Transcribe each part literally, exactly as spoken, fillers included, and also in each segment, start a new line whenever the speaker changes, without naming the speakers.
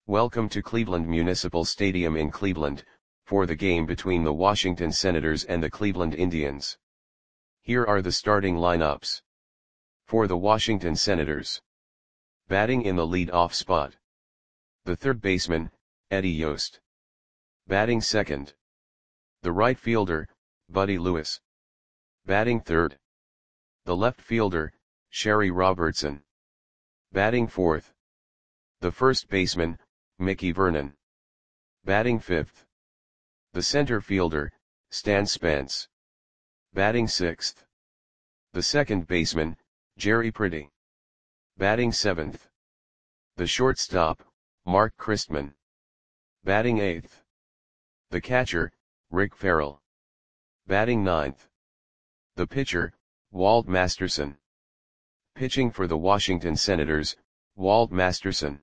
Welcome to Cleveland Municipal Stadium in Cleveland, for the game between the Washington Senators and the Cleveland Indians. Here are the starting lineups. For the Washington Senators. Batting in the lead-off spot. The third baseman, Eddie Yost. Batting second. The right fielder, Buddy Lewis. Batting third. The left fielder, Sherry Robertson. Batting fourth. The first baseman, Mickey Vernon. Batting fifth. The center fielder, Stan Spence. Batting sixth. The second baseman, Jerry Pretty. Batting seventh. The shortstop, Mark Christman. Batting eighth. The catcher, Rick Farrell. Batting ninth. The pitcher, Walt Masterson. Pitching for the Washington Senators, Walt Masterson.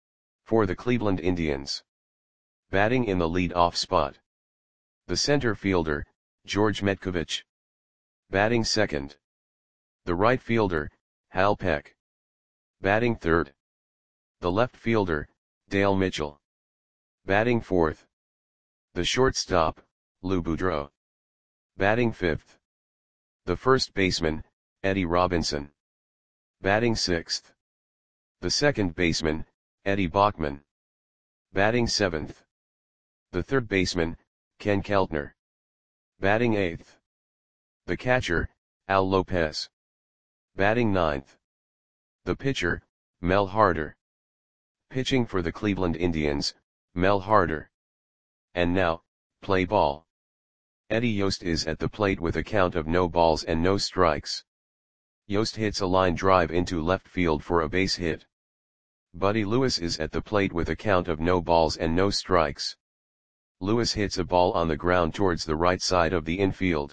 For the Cleveland Indians. Batting in the lead-off spot. The center fielder, George Metkovich. Batting second. The right fielder, Hal Peck. Batting third. The left fielder, Dale Mitchell. Batting fourth. The shortstop, Lou Boudreau. Batting fifth. The first baseman, Eddie Robinson. Batting sixth. The second baseman, Eddie Bachman. Batting seventh. The third baseman, Ken Keltner. Batting eighth. The catcher, Al Lopez. Batting ninth. The pitcher, Mel Harder. Pitching for the Cleveland Indians, Mel Harder. And now, play ball. Eddie Yost is at the plate with a count of no balls and no strikes. Yost hits a line drive into left field for a base hit. Buddy Lewis is at the plate with a count of no balls and no strikes. Lewis hits a ball on the ground towards the right side of the infield.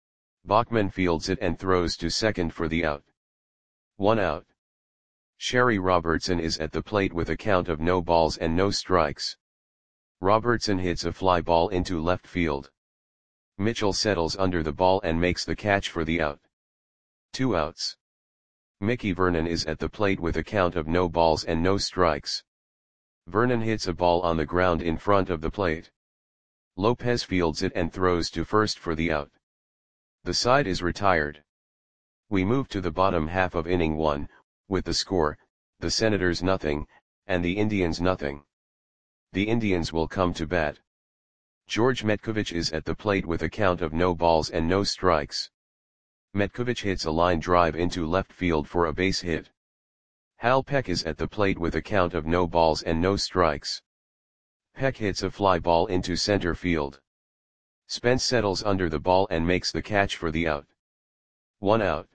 Bachman fields it and throws to second for the out. One out. Sherry Robertson is at the plate with a count of no balls and no strikes. Robertson hits a fly ball into left field. Mitchell settles under the ball and makes the catch for the out. Two outs. Mickey Vernon is at the plate with a count of no balls and no strikes. Vernon hits a ball on the ground in front of the plate. Lopez fields it and throws to first for the out. The side is retired. We move to the bottom half of inning one, with the score, the Senators nothing, and the Indians nothing. The Indians will come to bat. George Metkovich is at the plate with a count of no balls and no strikes. Metkovich hits a line drive into left field for a base hit. Hal Peck is at the plate with a count of no balls and no strikes. Peck hits a fly ball into center field. Spence settles under the ball and makes the catch for the out. One out.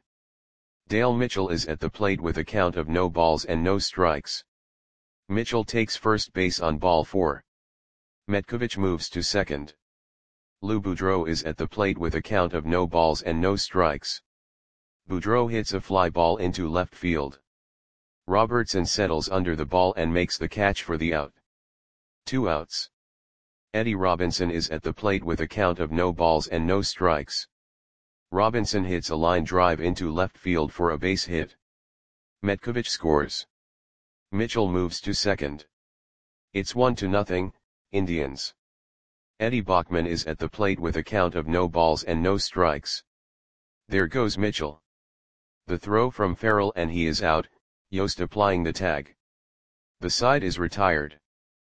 Dale Mitchell is at the plate with a count of no balls and no strikes. Mitchell takes first base on ball four. Metkovich moves to second. Lou Boudreau is at the plate with a count of no balls and no strikes. Boudreau hits a fly ball into left field. Robertson settles under the ball and makes the catch for the out. Two outs. Eddie Robinson is at the plate with a count of no balls and no strikes. Robinson hits a line drive into left field for a base hit. Metkovich scores. Mitchell moves to second. It's one to nothing, Indians. Eddie Bachman is at the plate with a count of no balls and no strikes. There goes Mitchell. The throw from Farrell and he is out, Yost applying the tag. The side is retired.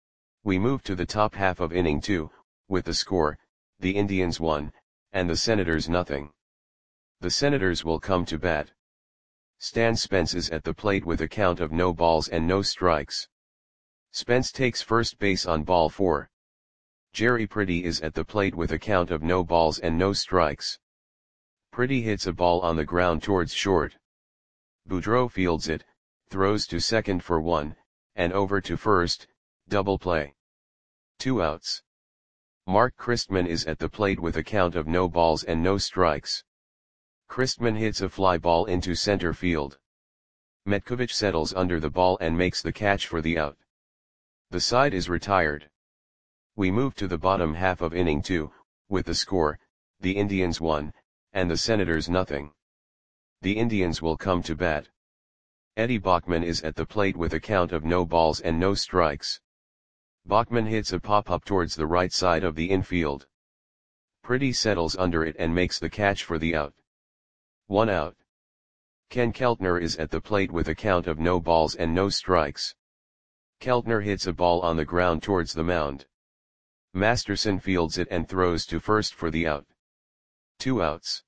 We move to the top half of inning two, with the score, the Indians one, and the Senators nothing. The Senators will come to bat. Stan Spence is at the plate with a count of no balls and no strikes. Spence takes first base on ball four. Jerry Pretty is at the plate with a count of no balls and no strikes. Pretty hits a ball on the ground towards short. Boudreau fields it, throws to second for one, and over to first, double play. Two outs. Mark Christman is at the plate with a count of no balls and no strikes. Christman hits a fly ball into center field. Metkovich settles under the ball and makes the catch for the out. The side is retired. We move to the bottom half of inning two, with the score, the Indians one, and the Senators nothing. The Indians will come to bat. Eddie Bachman is at the plate with a count of no balls and no strikes. Bachman hits a pop-up towards the right side of the infield. Pretty settles under it and makes the catch for the out. One out. Ken Keltner is at the plate with a count of no balls and no strikes. Keltner hits a ball on the ground towards the mound. Masterson fields it and throws to first for the out. Two outs.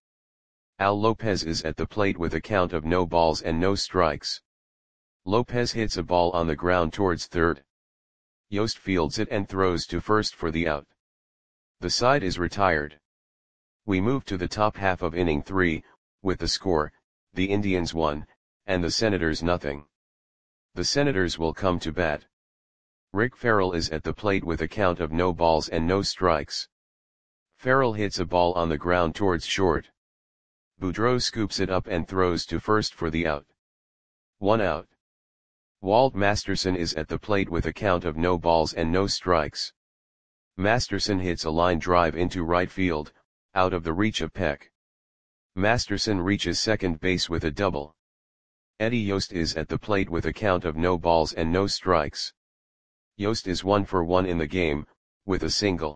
Al Lopez is at the plate with a count of no balls and no strikes. Lopez hits a ball on the ground towards third. Yost fields it and throws to first for the out. The side is retired. We move to the top half of inning three, with the score, the Indians one, and the Senators nothing. The Senators will come to bat. Rick Farrell is at the plate with a count of no balls and no strikes. Farrell hits a ball on the ground towards short. Boudreau scoops it up and throws to first for the out. One out. Walt Masterson is at the plate with a count of no balls and no strikes. Masterson hits a line drive into right field, out of the reach of Peck. Masterson reaches second base with a double. Eddie Yost is at the plate with a count of no balls and no strikes. Yost is one for one in the game, with a single.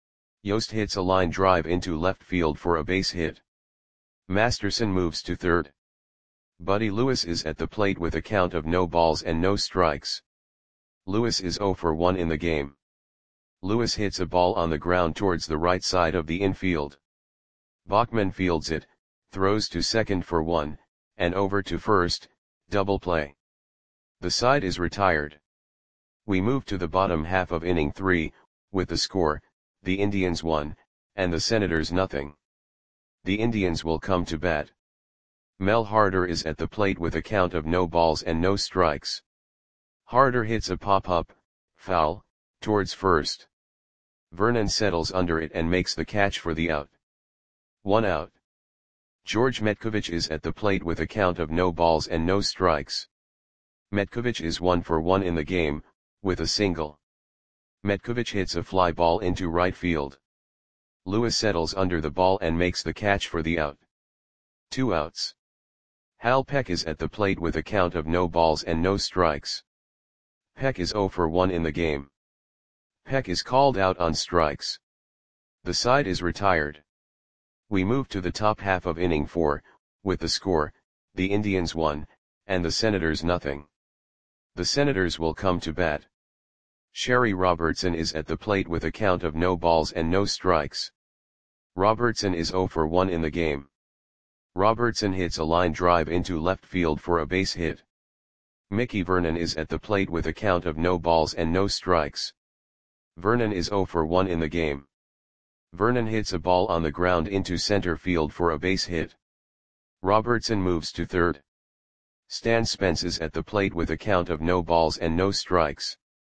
Yost hits a line drive into left field for a base hit. Masterson moves to third. Buddy Lewis is at the plate with a count of no balls and no strikes. Lewis is zero for one in the game. Lewis hits a ball on the ground towards the right side of the infield. Bachman fields it, throws to second for one, and over to first, double play. The side is retired. We move to the bottom half of inning three, with the score, the Indians one, and the Senators nothing. The Indians will come to bat. Mel Harder is at the plate with a count of no balls and no strikes. Harder hits a pop-up, foul, towards first. Vernon settles under it and makes the catch for the out. One out. George Metkovich is at the plate with a count of no balls and no strikes. Metkovich is one for one in the game, with a single. Metkovich hits a fly ball into right field. Lewis settles under the ball and makes the catch for the out. Two outs. Hal Peck is at the plate with a count of no balls and no strikes. Peck is zero for one in the game. Peck is called out on strikes. The side is retired. We move to the top half of inning four, with the score, the Indians one, and the Senators nothing. The Senators will come to bat. Sherry Robertson is at the plate with a count of no balls and no strikes. Robertson is zero for one in the game. Robertson hits a line drive into left field for a base hit. Mickey Vernon is at the plate with a count of no balls and no strikes. Vernon is zero for one in the game. Vernon hits a ball on the ground into center field for a base hit. Robertson moves to third. Stan Spence is at the plate with a count of no balls and no strikes.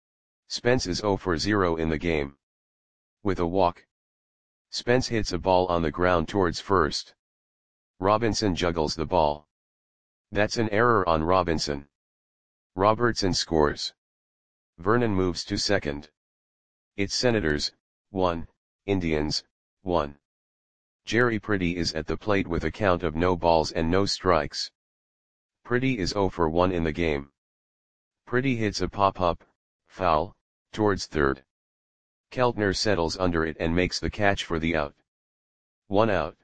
Spence is zero for zero in the game. With a walk. Spence hits a ball on the ground towards first. Robinson juggles the ball. That's an error on Robinson. Robertson scores. Vernon moves to second. It's Senators, one, Indians, one. Jerry Pretty is at the plate with a count of no balls and no strikes. Pretty is zero for one in the game. Pretty hits a pop-up, foul, towards third. Keltner settles under it and makes the catch for the out. One out.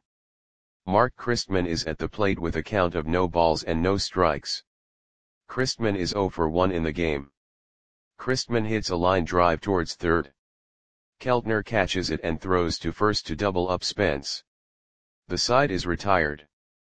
Mark Christman is at the plate with a count of no balls and no strikes. Christman is zero for one in the game. Christman hits a line drive towards third. Keltner catches it and throws to first to double up Spence. The side is retired.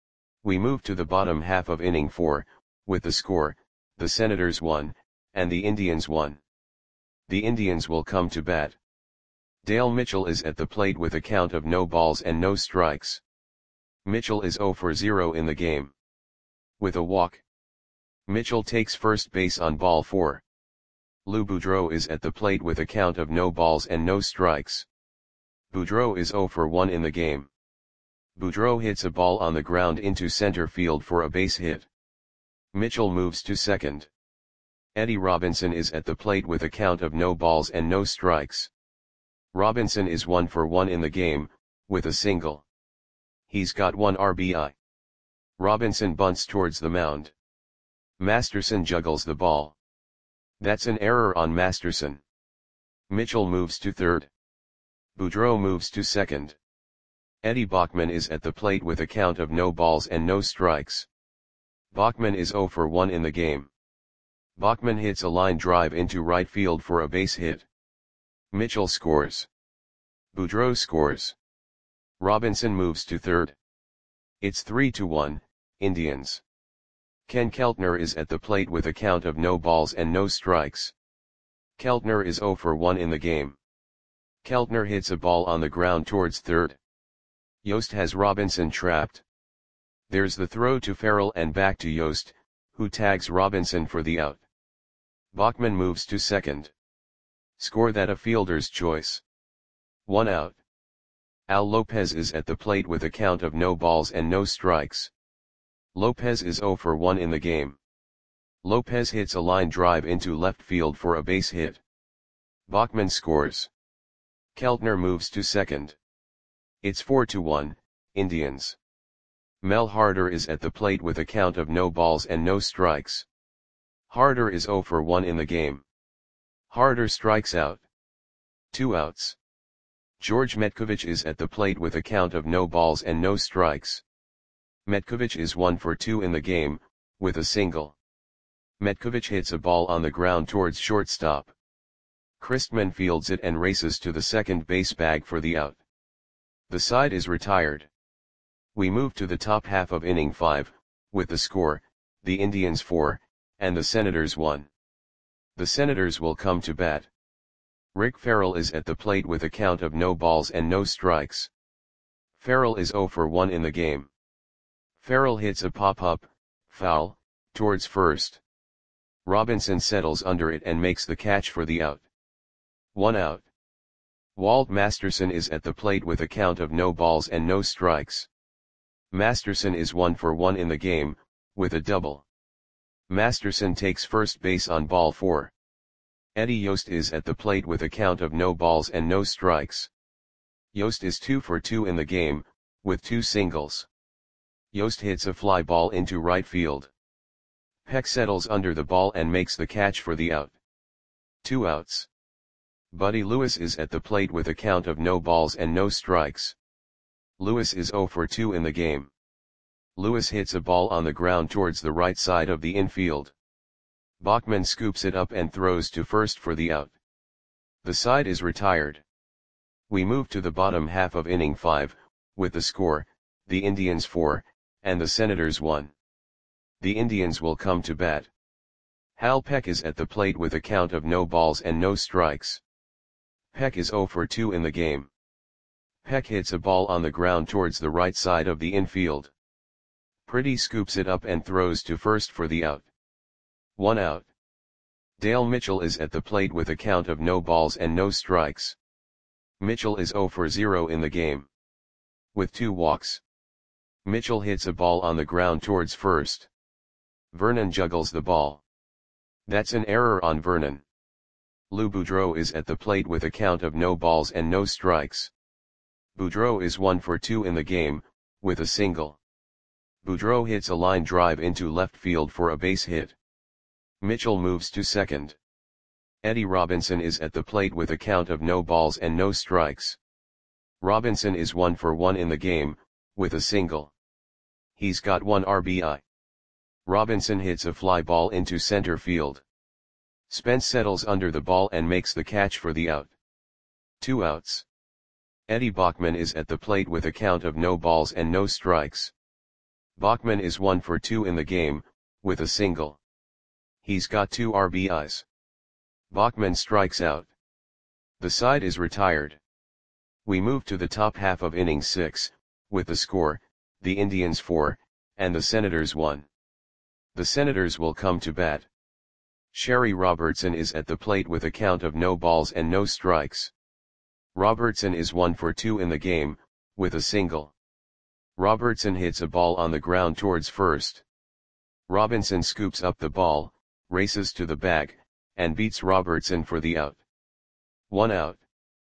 We move to the bottom half of inning four, with the score, the Senators one, and the Indians one. The Indians will come to bat. Dale Mitchell is at the plate with a count of no balls and no strikes. Mitchell is zero for zero in the game. With a walk. Mitchell takes first base on ball four. Lou Boudreau is at the plate with a count of no balls and no strikes. Boudreau is zero for one in the game. Boudreau hits a ball on the ground into center field for a base hit. Mitchell moves to second. Eddie Robinson is at the plate with a count of no balls and no strikes. Robinson is one for one in the game, with a single. He's got one R B I. Robinson bunts towards the mound. Masterson juggles the ball. That's an error on Masterson. Mitchell moves to third. Boudreau moves to second. Eddie Bachman is at the plate with a count of no balls and no strikes. Bachman is zero for one in the game. Bachman hits a line drive into right field for a base hit. Mitchell scores. Boudreau scores. Robinson moves to third. It's three to one, Indians. Ken Keltner is at the plate with a count of no balls and no strikes. Keltner is zero for one in the game. Keltner hits a ball on the ground towards third. Yost has Robinson trapped. There's the throw to Farrell and back to Yost, who tags Robinson for the out. Bachman moves to second. Score that a fielder's choice. One out. Al Lopez is at the plate with a count of no balls and no strikes. Lopez is zero for one in the game. Lopez hits a line drive into left field for a base hit. Bachman scores. Keltner moves to second. It's four to one, Indians. Mel Harder is at the plate with a count of no balls and no strikes. Harder is zero for one in the game. Harder strikes out. Two outs. George Metkovich is at the plate with a count of no balls and no strikes. Metkovich is one for two in the game, with a single. Metkovich hits a ball on the ground towards shortstop. Christman fields it and races to the second base bag for the out. The side is retired. We move to the top half of inning five, with the score, the Indians four, and the Senators one. The Senators will come to bat. Rick Farrell is at the plate with a count of no balls and no strikes. Farrell is zero for one in the game. Farrell hits a pop-up, foul, towards first. Robinson settles under it and makes the catch for the out. One out. Walt Masterson is at the plate with a count of no balls and no strikes. Masterson is one for one in the game, with a double. Masterson takes first base on ball four. Eddie Yost is at the plate with a count of no balls and no strikes. Yost is two for two in the game, with two singles. Yost hits a fly ball into right field. Peck settles under the ball and makes the catch for the out. Two outs. Buddy Lewis is at the plate with a count of no balls and no strikes. Lewis is zero for two in the game. Lewis hits a ball on the ground towards the right side of the infield. Bachman scoops it up and throws to first for the out. The side is retired. We move to the bottom half of inning five, with the score, the Indians four, and the Senators one. The Indians will come to bat. Hal Peck is at the plate with a count of no balls and no strikes. Peck is zero for two in the game. Peck hits a ball on the ground towards the right side of the infield. Pretty scoops it up and throws to first for the out. One out. Dale Mitchell is at the plate with a count of no balls and no strikes. Mitchell is zero for zero in the game. With two walks. Mitchell hits a ball on the ground towards first. Vernon juggles the ball. That's an error on Vernon. Lou Boudreau is at the plate with a count of no balls and no strikes. Boudreau is one for two in the game, with a single. Boudreau hits a line drive into left field for a base hit. Mitchell moves to second. Eddie Robinson is at the plate with a count of no balls and no strikes. Robinson is one for one in the game, with a single. He's got one R B I. Robinson hits a fly ball into center field. Spence settles under the ball and makes the catch for the out. Two outs. Eddie Bachman is at the plate with a count of no balls and no strikes. Bachman is one for two in the game, with a single. He's got two R B Is. Bachman strikes out. The side is retired. We move to the top half of inning six, with the score, the Indians four, and the Senators one. The Senators will come to bat. Sherry Robertson is at the plate with a count of no balls and no strikes. Robertson is one for two in the game, with a single. Robertson hits a ball on the ground towards first. Robinson scoops up the ball, races to the bag, and beats Robertson for the out. One out.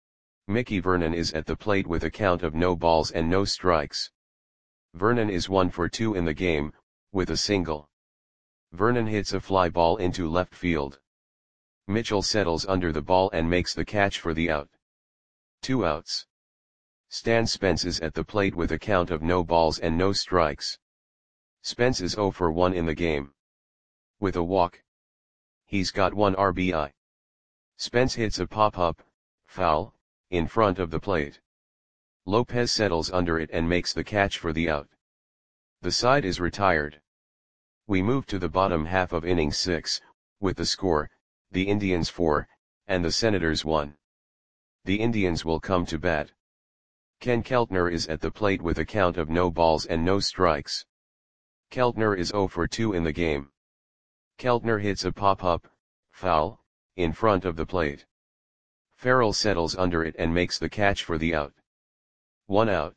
Mickey Vernon is at the plate with a count of no balls and no strikes. Vernon is one for two in the game, with a single. Vernon hits a fly ball into left field. Mitchell settles under the ball and makes the catch for the out. Two outs. Stan Spence is at the plate with a count of no balls and no strikes. Spence is oh for one in the game. With a walk. He's got one R B I. Spence hits a pop-up, foul, in front of the plate. Lopez settles under it and makes the catch for the out. The side is retired. We move to the bottom half of inning six, with the score, the Indians four, and the Senators one. The Indians will come to bat. Ken Keltner is at the plate with a count of no balls and no strikes. Keltner is oh for two in the game. Keltner hits a pop-up, foul, in front of the plate. Farrell settles under it and makes the catch for the out. One out.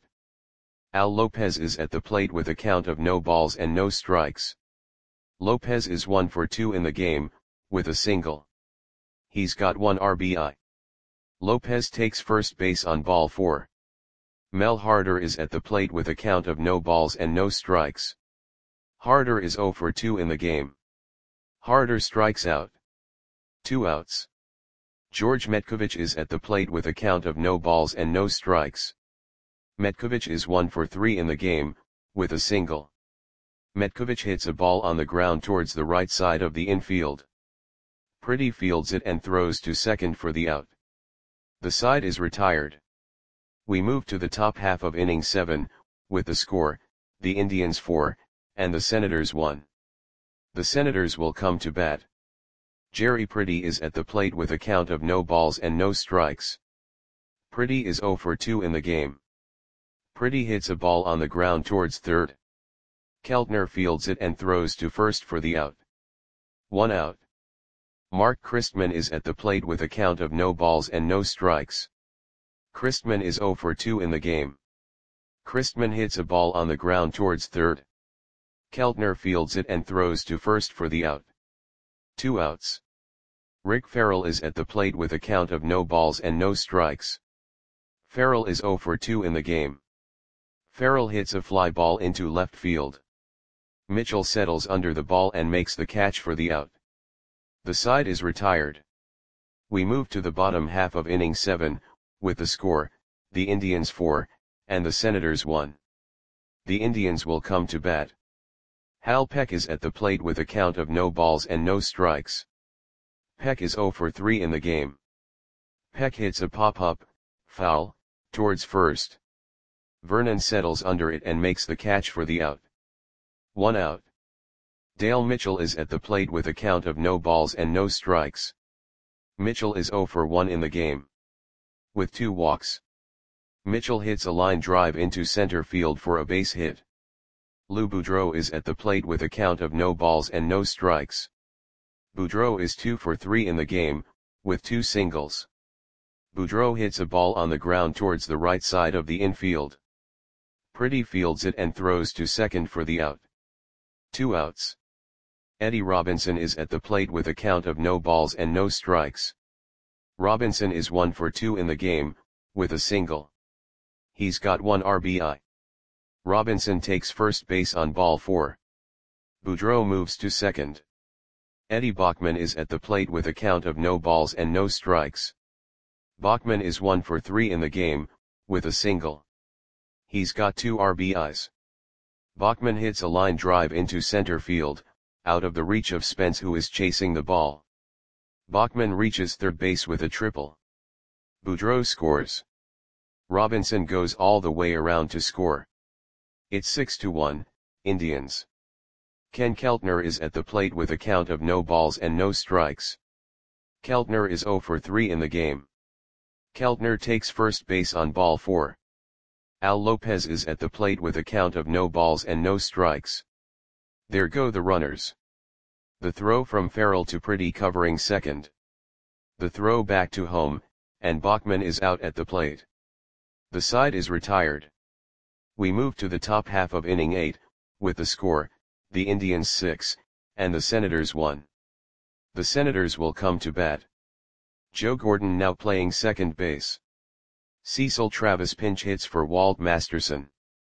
Al Lopez is at the plate with a count of no balls and no strikes. Lopez is one for two in the game, with a single. He's got one R B I. Lopez takes first base on ball four. Mel Harder is at the plate with a count of no balls and no strikes. Harder is oh for two in the game. Harder strikes out. Two outs. George Metkovich is at the plate with a count of no balls and no strikes. Metkovich is one for three in the game, with a single. Metkovich hits a ball on the ground towards the right side of the infield. Pretty fields it and throws to second for the out. The side is retired. We move to the top half of inning seven, with the score, the Indians four, and the Senators one. The Senators will come to bat. Jerry Pretty is at the plate with a count of no balls and no strikes. Pretty is oh for two in the game. Pretty hits a ball on the ground towards third. Keltner fields it and throws to first for the out. One out. Mark Christman is at the plate with a count of no balls and no strikes. Christman is oh for two in the game. Christman hits a ball on the ground towards third. Keltner fields it and throws to first for the out. Two outs. Rick Farrell is at the plate with a count of no balls and no strikes. Farrell is oh for two in the game. Farrell hits a fly ball into left field. Mitchell settles under the ball and makes the catch for the out. The side is retired. We move to the bottom half of inning seven, with the score, the Indians four, and the Senators one. The Indians will come to bat. Hal Peck is at the plate with a count of no balls and no strikes. Peck is oh for three in the game. Peck hits a pop-up, foul, towards first. Vernon settles under it and makes the catch for the out. One out. Dale Mitchell is at the plate with a count of no balls and no strikes. Mitchell is oh for one in the game. With two walks. Mitchell hits a line drive into center field for a base hit. Lou Boudreau is at the plate with a count of no balls and no strikes. Boudreau is two for three in the game, with two singles. Boudreau hits a ball on the ground towards the right side of the infield. Pretty fields it and throws to second for the out. Two outs. Eddie Robinson is at the plate with a count of no balls and no strikes. Robinson is one for two in the game, with a single. He's got one R B I. Robinson takes first base on ball four. Boudreau moves to second. Eddie Bachman is at the plate with a count of no balls and no strikes. Bachman is one for three in the game, with a single. He's got two R B Is. Bachman hits a line drive into center field, out of the reach of Spence who is chasing the ball. Bachman reaches third base with a triple. Boudreau scores. Robinson goes all the way around to score. It's six to one, Indians. Ken Keltner is at the plate with a count of no balls and no strikes. Keltner is oh for three in the game. Keltner takes first base on ball four. Al Lopez is at the plate with a count of no balls and no strikes. There go the runners. The throw from Farrell to Pretty covering second. The throw back to home, and Bachman is out at the plate. The side is retired. We move to the top half of inning eight, with the score, the Indians six, and the Senators one. The Senators will come to bat. Joe Gordon now playing second base. Cecil Travis pinch hits for Walt Masterson.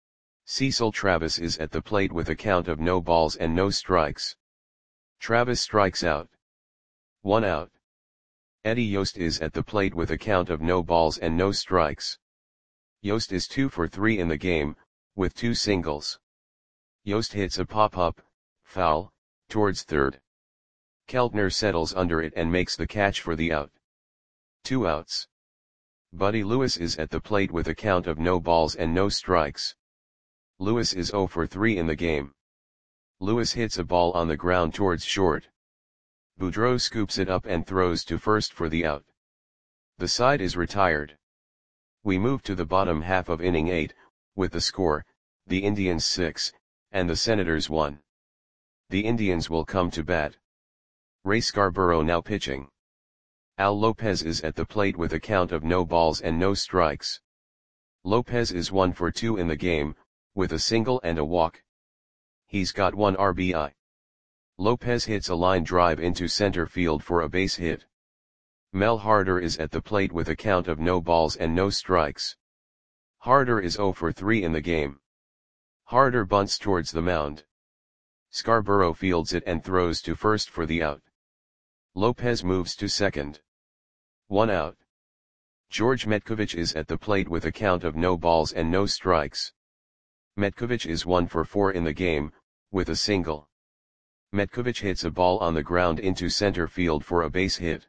Cecil Travis is at the plate with a count of no balls and no strikes. Travis strikes out. One out. Eddie Yost is at the plate with a count of no balls and no strikes. Yost is two for three in the game, with two singles. Yost hits a pop-up, foul, towards third. Keltner settles under it and makes the catch for the out. Two outs. Buddy Lewis is at the plate with a count of no balls and no strikes. Lewis is zero for three in the game. Lewis hits a ball on the ground towards short. Boudreau scoops it up and throws to first for the out. The side is retired. We move to the bottom half of inning eight, with the score, the Indians six, and the Senators one. The Indians will come to bat. Ray Scarborough now pitching. Al Lopez is at the plate with a count of no balls and no strikes. Lopez is one for two in the game, with a single and a walk. He's got one R B I. Lopez hits a line drive into center field for a base hit. Mel Harder is at the plate with a count of no balls and no strikes. Harder is zero for three in the game. Harder bunts towards the mound. Scarborough fields it and throws to first for the out. Lopez moves to second. One out. George Metkovich is at the plate with a count of no balls and no strikes. Metkovich is one for four in the game, with a single. Metkovich hits a ball on the ground into center field for a base hit.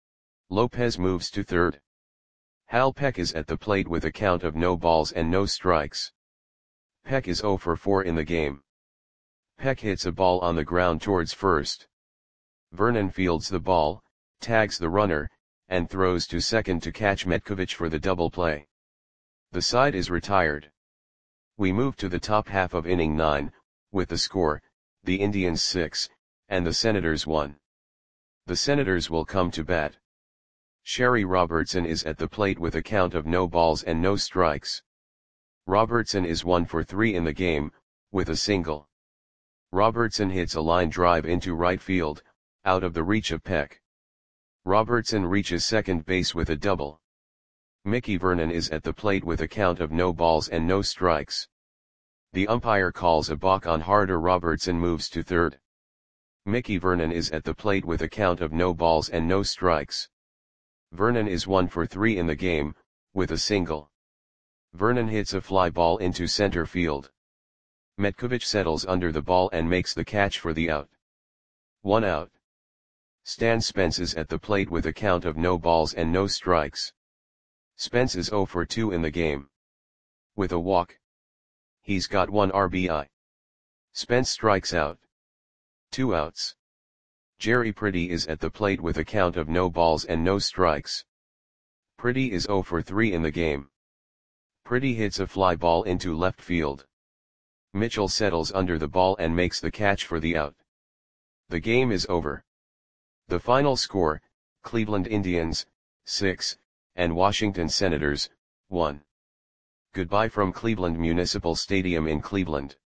Lopez moves to third. Hal Peck is at the plate with a count of no balls and no strikes. Peck is zero for four in the game. Peck hits a ball on the ground towards first. Vernon fields the ball, tags the runner, and throws to second to catch Metkovich for the double play. The side is retired. We move to the top half of inning nine, with the score, the Indians six, and the Senators one. The Senators will come to bat. Sherry Robertson is at the plate with a count of no balls and no strikes. Robertson is one for three in the game, with a single. Robertson hits a line drive into right field, out of the reach of Peck. Robertson reaches second base with a double. Mickey Vernon is at the plate with a count of no balls and no strikes. The umpire calls a balk on Harder. Robertson moves to third. Mickey Vernon is at the plate with a count of no balls and no strikes. Vernon is one for three in the game, with a single. Vernon hits a fly ball into center field. Metkovich settles under the ball and makes the catch for the out. One out. Stan Spence is at the plate with a count of no balls and no strikes. Spence is zero for two in the game. With a walk. He's got one R B I. Spence strikes out. Two outs. Jerry Pretty is at the plate with a count of no balls and no strikes. Pretty is zero for three in the game. Pretty hits a fly ball into left field. Mitchell settles under the ball and makes the catch for the out. The game is over. The final score, Cleveland Indians, six, and Washington Senators, one. Goodbye from Cleveland Municipal Stadium in Cleveland.